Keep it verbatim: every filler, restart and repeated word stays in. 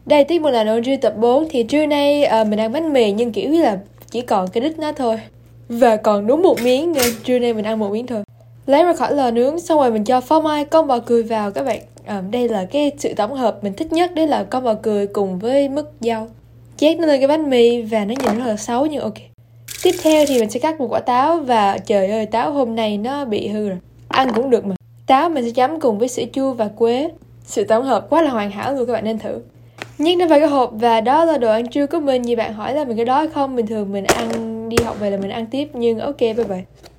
Đây tiếp một là nội trưa tập bốn. Thì trưa nay à, mình ăn bánh mì nhưng kiểu như là chỉ còn cái đít nó thôi. Và còn đúng một miếng nên trưa nay mình ăn một miếng thôi. Lấy ra khỏi lò nướng, xong rồi mình cho phô mai, con bò cười vào các bạn. à, Đây là cái sự tổng hợp mình thích nhất, đấy là con bò cười cùng với mứt dâu. Chét nó lên cái bánh mì và nó nhìn rất là xấu nhưng ok. Tiếp theo thì mình sẽ cắt một quả táo. Và trời ơi, táo hôm nay nó bị hư rồi, ăn cũng được mà. Táo mình sẽ chấm cùng với sữa chua và quế. Sự tổng hợp quá là hoàn hảo luôn, các bạn nên thử. Nhét nó vào cái hộp và đó là đồ ăn trưa của mình. Nhiều bạn hỏi là mình cái đói không? Bình thường mình ăn đi học về là mình ăn tiếp, nhưng ok, bye bye.